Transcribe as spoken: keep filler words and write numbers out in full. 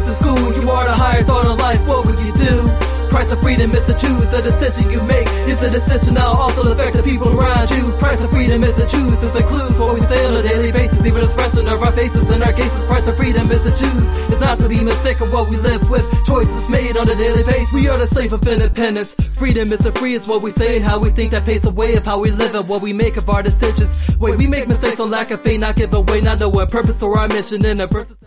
grades in school, you are the higher thought of life, what would you do? Price of freedom is to choose, the decision you make is a decision now also affect the people around you. Price of freedom is to choose, is the clues what we say on a daily basis, even expression of our faces in our cases. Price of freedom is to choose, it's not to be mistaken what we live with, choices made on a daily basis. We are the slave of independence, freedom is to free is what we say and how we think that paves the way of how we live and what we make of our decisions. Wait, we make mistakes on lack of faith, not give away, not knowing purpose or our mission in a versus